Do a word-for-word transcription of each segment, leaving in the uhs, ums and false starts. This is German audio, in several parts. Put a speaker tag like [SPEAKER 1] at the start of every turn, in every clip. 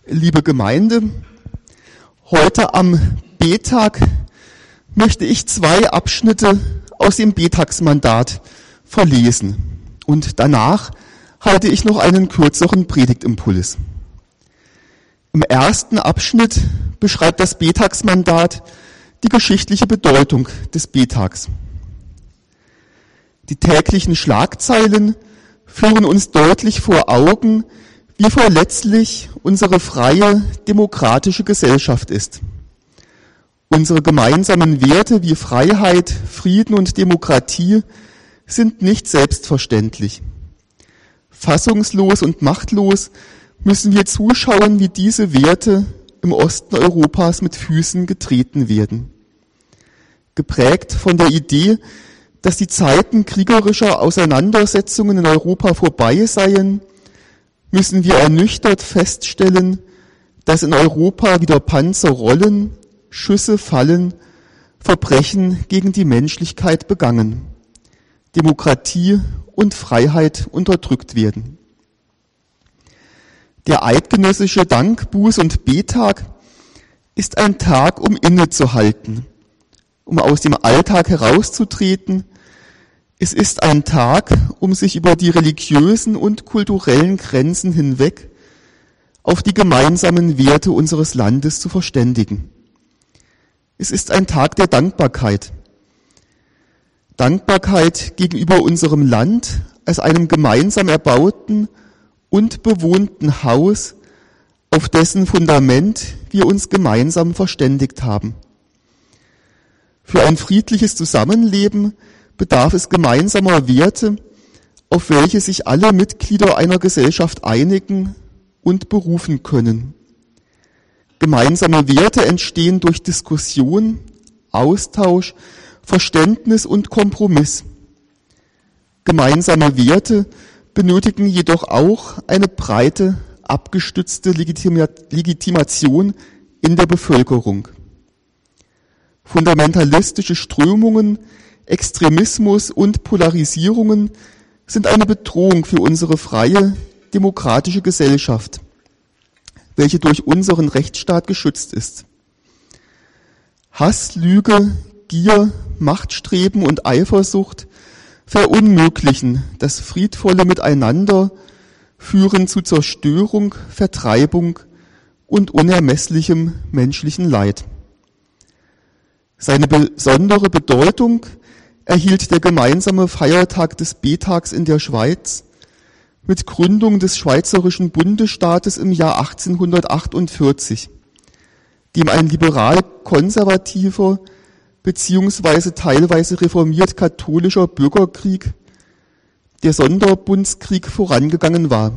[SPEAKER 1] Liebe Gemeinde, heute am B-Tag möchte ich zwei Abschnitte aus dem B-Tagsmandat verlesen und danach halte ich noch einen kürzeren Predigtimpuls. Im ersten Abschnitt beschreibt das B-Tagsmandat die geschichtliche Bedeutung des B-Tags. Die täglichen Schlagzeilen führen uns deutlich vor Augen, wie verletzlich unsere freie, demokratische Gesellschaft ist. Unsere gemeinsamen Werte wie Freiheit, Frieden und Demokratie sind nicht selbstverständlich. Fassungslos und machtlos müssen wir zuschauen, wie diese Werte im Osten Europas mit Füßen getreten werden. Geprägt von der Idee, dass die Zeiten kriegerischer Auseinandersetzungen in Europa vorbei seien, müssen wir ernüchtert feststellen, dass in Europa wieder Panzer rollen, Schüsse fallen, Verbrechen gegen die Menschlichkeit begangen, Demokratie und Freiheit unterdrückt werden. Der eidgenössische Dank-, Buß- und B-Tag ist ein Tag, um innezuhalten, um aus dem Alltag herauszutreten. Es ist ein Tag, um sich über die religiösen und kulturellen Grenzen hinweg auf die gemeinsamen Werte unseres Landes zu verständigen. Es ist ein Tag der Dankbarkeit. Dankbarkeit gegenüber unserem Land als einem gemeinsam erbauten und bewohnten Haus, auf dessen Fundament wir uns gemeinsam verständigt haben. Für ein friedliches Zusammenleben bedarf es gemeinsamer Werte, auf welche sich alle Mitglieder einer Gesellschaft einigen und berufen können. Gemeinsame Werte entstehen durch Diskussion, Austausch, Verständnis und Kompromiss. Gemeinsame Werte benötigen jedoch auch eine breite, abgestützte Legitimation in der Bevölkerung. Fundamentalistische Strömungen, Extremismus und Polarisierungen sind eine Bedrohung für unsere freie, demokratische Gesellschaft, welche durch unseren Rechtsstaat geschützt ist. Hass, Lüge, Gier, Machtstreben und Eifersucht verunmöglichen das friedvolle Miteinander, führen zu Zerstörung, Vertreibung und unermesslichem menschlichen Leid. Seine besondere Bedeutung erhielt der gemeinsame Feiertag des B-Tags in der Schweiz mit Gründung des Schweizerischen Bundesstaates im Jahr achtzehnhundertachtundvierzig, dem ein liberal-konservativer beziehungsweise teilweise reformiert-katholischer Bürgerkrieg, der Sonderbundskrieg, vorangegangen war.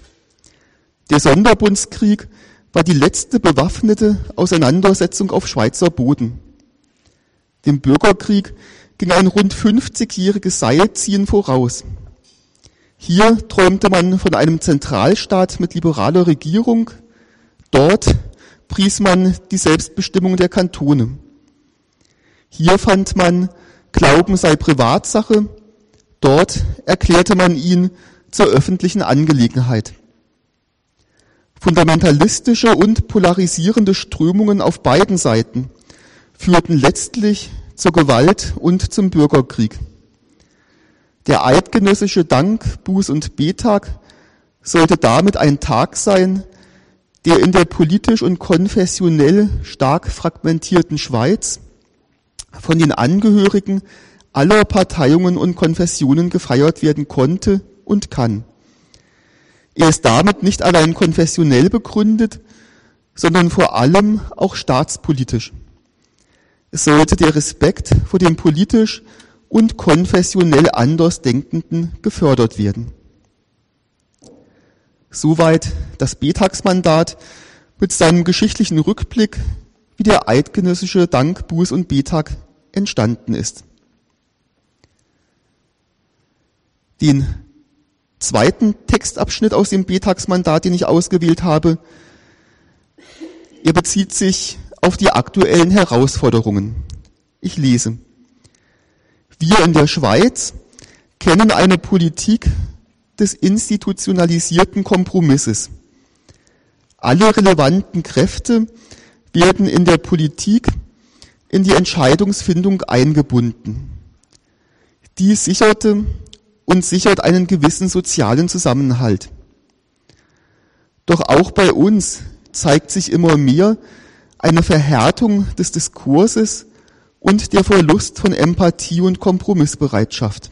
[SPEAKER 1] Der Sonderbundskrieg war die letzte bewaffnete Auseinandersetzung auf Schweizer Boden. Dem Bürgerkrieg ging ein rund fünfzigjähriges Seilziehen voraus. Hier träumte man von einem Zentralstaat mit liberaler Regierung, dort pries man die Selbstbestimmung der Kantone. Hier fand man, Glauben sei Privatsache, dort erklärte man ihn zur öffentlichen Angelegenheit. Fundamentalistische und polarisierende Strömungen auf beiden Seiten führten letztlich zur Gewalt und zum Bürgerkrieg. Der eidgenössische Dank-, Buß- und B-Tag sollte damit ein Tag sein, der in der politisch und konfessionell stark fragmentierten Schweiz von den Angehörigen aller Parteiungen und Konfessionen gefeiert werden konnte und kann. Er ist damit nicht allein konfessionell begründet, sondern vor allem auch staatspolitisch. Es sollte der Respekt vor dem politisch und konfessionell Andersdenkenden gefördert werden. Soweit das B-Tagsmandat mit seinem geschichtlichen Rückblick, wie der eidgenössische Dank-, Buß- und B-Tag entstanden ist. Den zweiten Textabschnitt aus dem B-Tagsmandat, den ich ausgewählt habe, er bezieht sich auf die aktuellen Herausforderungen. Ich lese. Wir in der Schweiz kennen eine Politik des institutionalisierten Kompromisses. Alle relevanten Kräfte werden in der Politik in die Entscheidungsfindung eingebunden. Dies sicherte und sichert einen gewissen sozialen Zusammenhalt. Doch auch bei uns zeigt sich immer mehr eine Verhärtung des Diskurses und der Verlust von Empathie und Kompromissbereitschaft.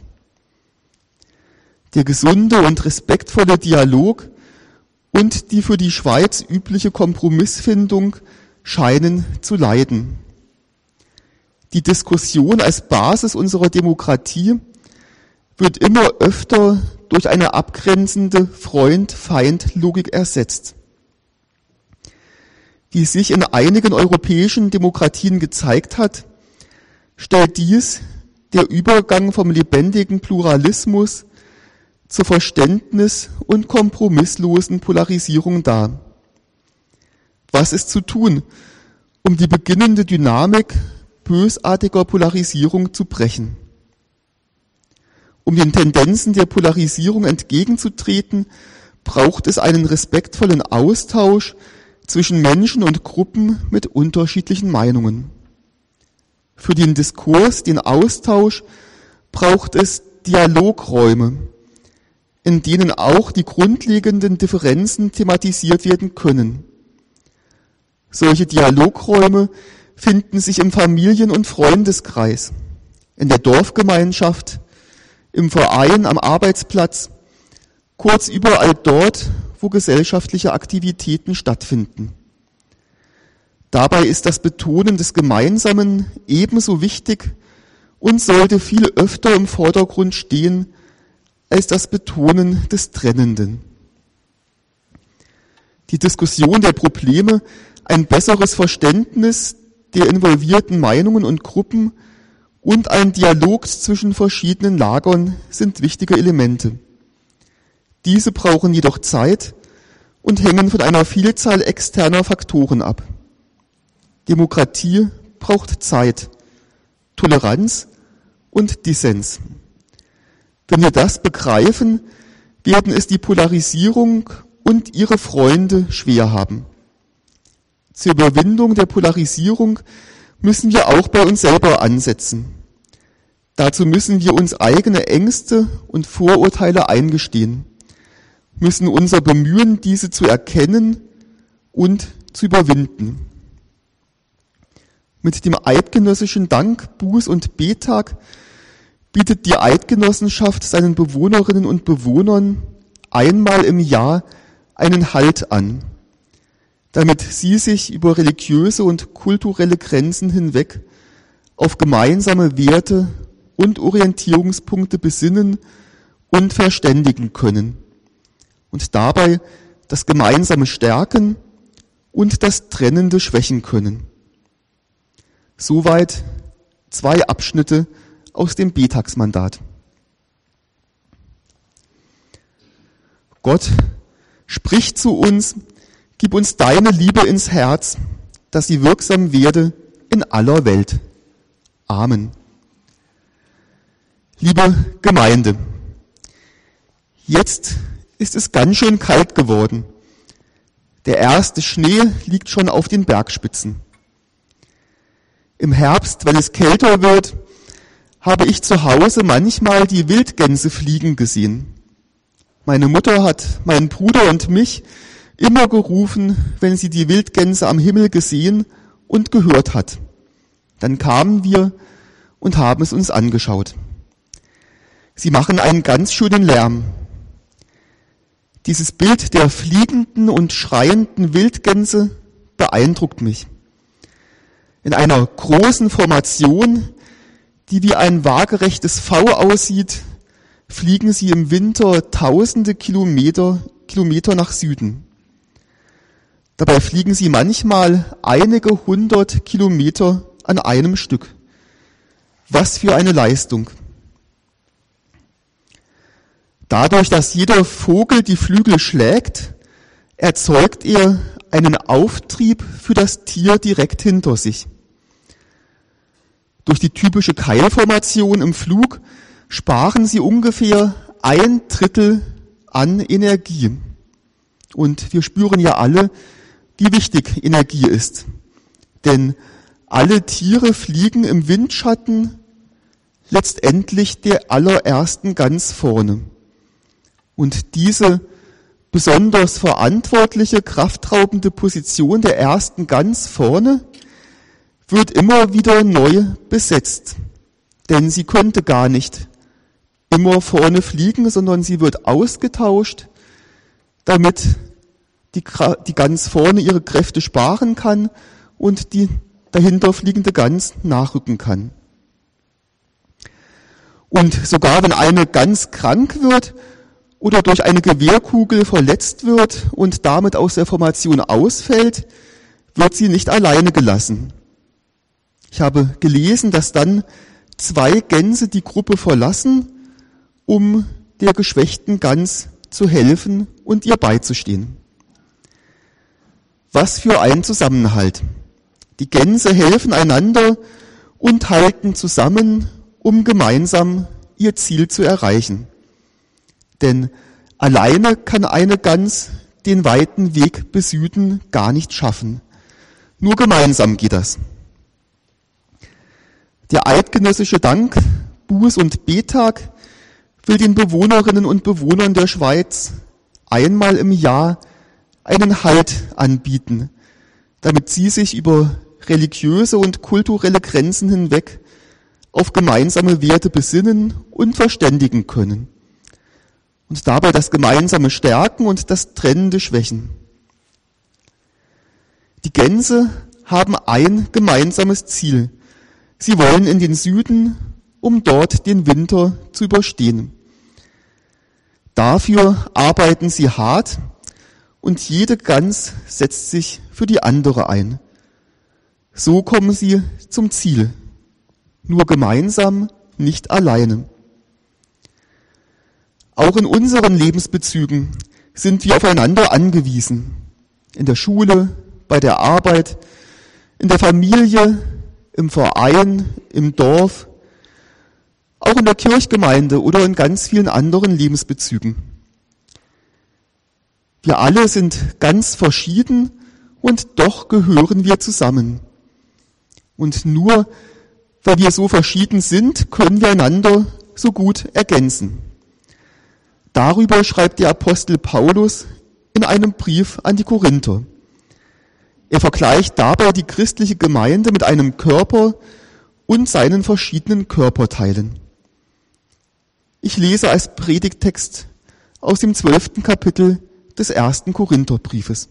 [SPEAKER 1] Der gesunde und respektvolle Dialog und die für die Schweiz übliche Kompromissfindung scheinen zu leiden. Die Diskussion als Basis unserer Demokratie wird immer öfter durch eine abgrenzende Freund-Feind-Logik ersetzt. Die sich in einigen europäischen Demokratien gezeigt hat, stellt dies der Übergang vom lebendigen Pluralismus zur Verständnis- und kompromisslosen Polarisierung dar. Was ist zu tun, um die beginnende Dynamik bösartiger Polarisierung zu brechen? Um den Tendenzen der Polarisierung entgegenzutreten, braucht es einen respektvollen Austausch zwischen Menschen und Gruppen mit unterschiedlichen Meinungen. Für den Diskurs, den Austausch, braucht es Dialogräume, in denen auch die grundlegenden Differenzen thematisiert werden können. Solche Dialogräume finden sich im Familien- und Freundeskreis, in der Dorfgemeinschaft, im Verein, am Arbeitsplatz, kurz überall dort, wo gesellschaftliche Aktivitäten stattfinden. Dabei ist das Betonen des Gemeinsamen ebenso wichtig und sollte viel öfter im Vordergrund stehen als das Betonen des Trennenden. Die Diskussion der Probleme, ein besseres Verständnis der involvierten Meinungen und Gruppen und ein Dialog zwischen verschiedenen Lagern sind wichtige Elemente. Diese brauchen jedoch Zeit und hängen von einer Vielzahl externer Faktoren ab. Demokratie braucht Zeit, Toleranz und Dissens. Wenn wir das begreifen, werden es die Polarisierung und ihre Freunde schwer haben. Zur Überwindung der Polarisierung müssen wir auch bei uns selber ansetzen. Dazu müssen wir uns eigene Ängste und Vorurteile eingestehen, müssen unser Bemühen, diese zu erkennen und zu überwinden. Mit dem eidgenössischen Dank-, Buß- und Bettag bietet die Eidgenossenschaft seinen Bewohnerinnen und Bewohnern einmal im Jahr einen Halt an, damit sie sich über religiöse und kulturelle Grenzen hinweg auf gemeinsame Werte und Orientierungspunkte besinnen und verständigen können und dabei das Gemeinsame stärken und das Trennende schwächen können. Soweit zwei Abschnitte aus dem Betagsmandat. Gott, sprich zu uns, gib uns deine Liebe ins Herz, dass sie wirksam werde in aller Welt. Amen. Liebe Gemeinde, jetzt ist es ganz schön kalt geworden. Der erste Schnee liegt schon auf den Bergspitzen. Im Herbst, wenn es kälter wird, habe ich zu Hause manchmal die Wildgänse fliegen gesehen. Meine Mutter hat meinen Bruder und mich immer gerufen, wenn sie die Wildgänse am Himmel gesehen und gehört hat. Dann kamen wir und haben es uns angeschaut. Sie machen einen ganz schönen Lärm. Dieses Bild der fliegenden und schreienden Wildgänse beeindruckt mich. In einer großen Formation, die wie ein waagerechtes V aussieht, fliegen sie im Winter tausende Kilometer, Kilometer nach Süden. Dabei fliegen sie manchmal einige hundert Kilometer an einem Stück. Was für eine Leistung! Dadurch, dass jeder Vogel die Flügel schlägt, erzeugt er einen Auftrieb für das Tier direkt hinter sich. Durch die typische Keilformation im Flug sparen sie ungefähr ein Drittel an Energie. Und wir spüren ja alle, die wichtig Energie ist. Denn alle Tiere fliegen im Windschatten letztendlich der allerersten ganz vorne. Und diese besonders verantwortliche, kraftraubende Position der ersten ganz vorne wird immer wieder neu besetzt. Denn sie könnte gar nicht immer vorne fliegen, sondern sie wird ausgetauscht, damit die, die ganz vorne ihre Kräfte sparen kann und die dahinter fliegende Gans nachrücken kann. Und sogar wenn eine Gans krank wird oder durch eine Gewehrkugel verletzt wird und damit aus der Formation ausfällt, wird sie nicht alleine gelassen. Ich habe gelesen, dass dann zwei Gänse die Gruppe verlassen, um der geschwächten Gans zu helfen und ihr beizustehen. Was für ein Zusammenhalt. Die Gänse helfen einander und halten zusammen, um gemeinsam ihr Ziel zu erreichen. Denn alleine kann eine Gans den weiten Weg bis Süden gar nicht schaffen. Nur gemeinsam geht das. Der eidgenössische Dank, Buß- und Bettag will den Bewohnerinnen und Bewohnern der Schweiz einmal im Jahr einen Halt anbieten, damit sie sich über religiöse und kulturelle Grenzen hinweg auf gemeinsame Werte besinnen und verständigen können. Und dabei das Gemeinsame stärken und das Trennende schwächen. Die Gänse haben ein gemeinsames Ziel. Sie wollen in den Süden, um dort den Winter zu überstehen. Dafür arbeiten sie hart und jede Gans setzt sich für die andere ein. So kommen sie zum Ziel. Nur gemeinsam, nicht alleine. Auch in unseren Lebensbezügen sind wir aufeinander angewiesen. In der Schule, bei der Arbeit, in der Familie, im Verein, im Dorf, auch in der Kirchgemeinde oder in ganz vielen anderen Lebensbezügen. Wir alle sind ganz verschieden und doch gehören wir zusammen. Und nur weil wir so verschieden sind, können wir einander so gut ergänzen. Darüber schreibt der Apostel Paulus in einem Brief an die Korinther. Er vergleicht dabei die christliche Gemeinde mit einem Körper und seinen verschiedenen Körperteilen. Ich lese als Predigttext aus dem zwölften Kapitel des ersten Korintherbriefes.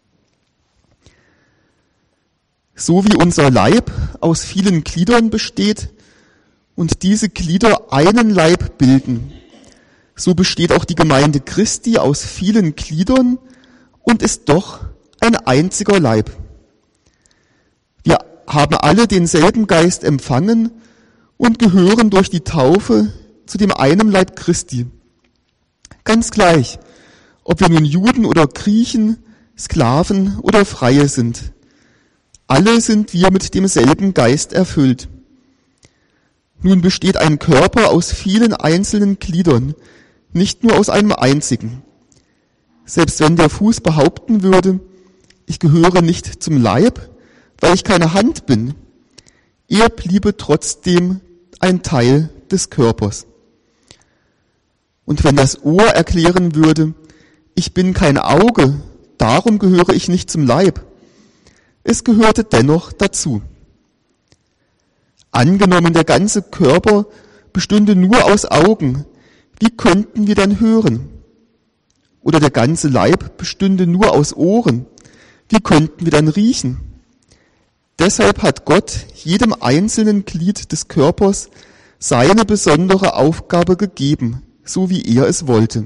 [SPEAKER 1] So wie unser Leib aus vielen Gliedern besteht und diese Glieder einen Leib bilden, so besteht auch die Gemeinde Christi aus vielen Gliedern und ist doch ein einziger Leib. Wir haben alle denselben Geist empfangen und gehören durch die Taufe zu dem einen Leib Christi. Ganz gleich, ob wir nun Juden oder Griechen, Sklaven oder Freie sind. Alle sind wir mit demselben Geist erfüllt. Nun besteht ein Körper aus vielen einzelnen Gliedern, nicht nur aus einem einzigen. Selbst wenn der Fuß behaupten würde, ich gehöre nicht zum Leib, weil ich keine Hand bin, er bliebe trotzdem ein Teil des Körpers. Und wenn das Ohr erklären würde, ich bin kein Auge, darum gehöre ich nicht zum Leib, es gehörte dennoch dazu. Angenommen, der ganze Körper bestünde nur aus Augen, wie könnten wir dann hören? Oder der ganze Leib bestünde nur aus Ohren, wie könnten wir dann riechen? Deshalb hat Gott jedem einzelnen Glied des Körpers seine besondere Aufgabe gegeben, so wie er es wollte.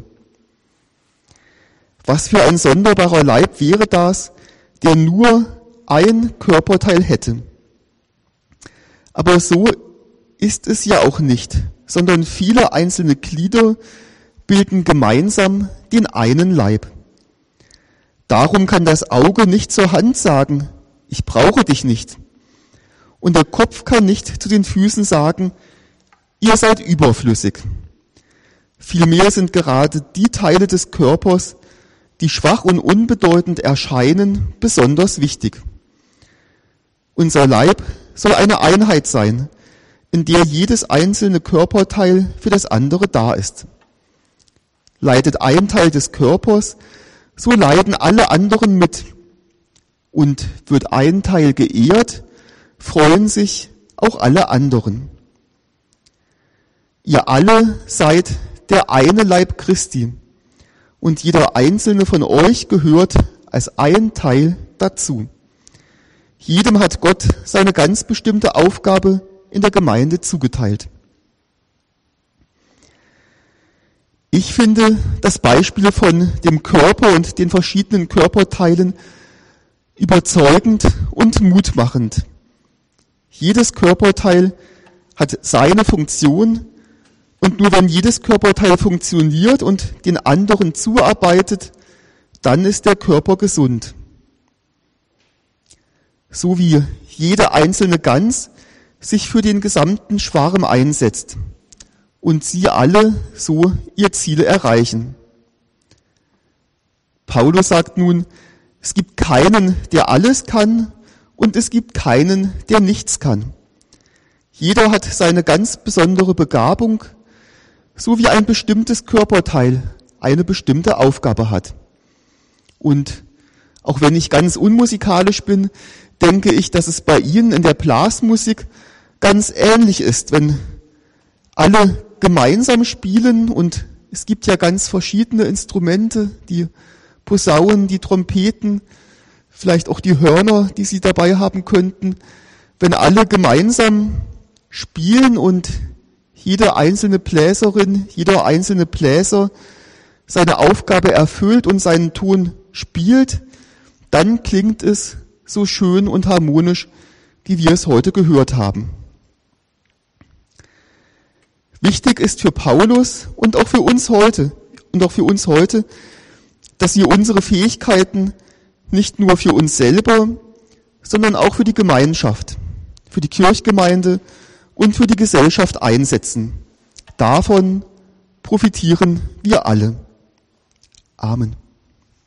[SPEAKER 1] Was für ein sonderbarer Leib wäre das, der nur ein Körperteil hätte. Aber so ist es ja auch nicht, sondern viele einzelne Glieder bilden gemeinsam den einen Leib. Darum kann das Auge nicht zur Hand sagen, ich brauche dich nicht. Und der Kopf kann nicht zu den Füßen sagen, ihr seid überflüssig. Vielmehr sind gerade die Teile des Körpers, die schwach und unbedeutend erscheinen, besonders wichtig. Unser Leib soll eine Einheit sein, in der jedes einzelne Körperteil für das andere da ist. Leidet ein Teil des Körpers, so leiden alle anderen mit. Und wird ein Teil geehrt, freuen sich auch alle anderen. Ihr alle seid der eine Leib Christi und jeder einzelne von euch gehört als ein Teil dazu. Jedem hat Gott seine ganz bestimmte Aufgabe in der Gemeinde zugeteilt. Ich finde das Beispiel von dem Körper und den verschiedenen Körperteilen überzeugend und mutmachend. Jedes Körperteil hat seine Funktion und nur wenn jedes Körperteil funktioniert und den anderen zuarbeitet, dann ist der Körper gesund. So wie jede einzelne Gans sich für den gesamten Schwarm einsetzt und sie alle so ihr Ziel erreichen. Paulus sagt nun, es gibt keinen, der alles kann und es gibt keinen, der nichts kann. Jeder hat seine ganz besondere Begabung, so wie ein bestimmtes Körperteil eine bestimmte Aufgabe hat. Und auch wenn ich ganz unmusikalisch bin, denke ich, dass es bei Ihnen in der Blasmusik ganz ähnlich ist, wenn alle gemeinsam spielen und es gibt ja ganz verschiedene Instrumente, die Posaunen, die Trompeten, vielleicht auch die Hörner, die Sie dabei haben könnten. Wenn alle gemeinsam spielen und jede einzelne Bläserin, jeder einzelne Bläser seine Aufgabe erfüllt und seinen Ton spielt, dann klingt es so schön und harmonisch, wie wir es heute gehört haben. Wichtig ist für Paulus und auch für uns heute und auch für uns heute, dass wir unsere Fähigkeiten nicht nur für uns selber, sondern auch für die Gemeinschaft, für die Kirchgemeinde und für die Gesellschaft einsetzen. Davon profitieren wir alle. Amen.